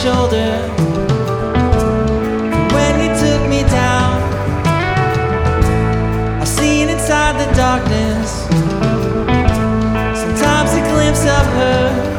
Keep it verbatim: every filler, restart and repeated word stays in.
shoulder when you took me down. I've seen inside the darkness, sometimes a glimpse of her.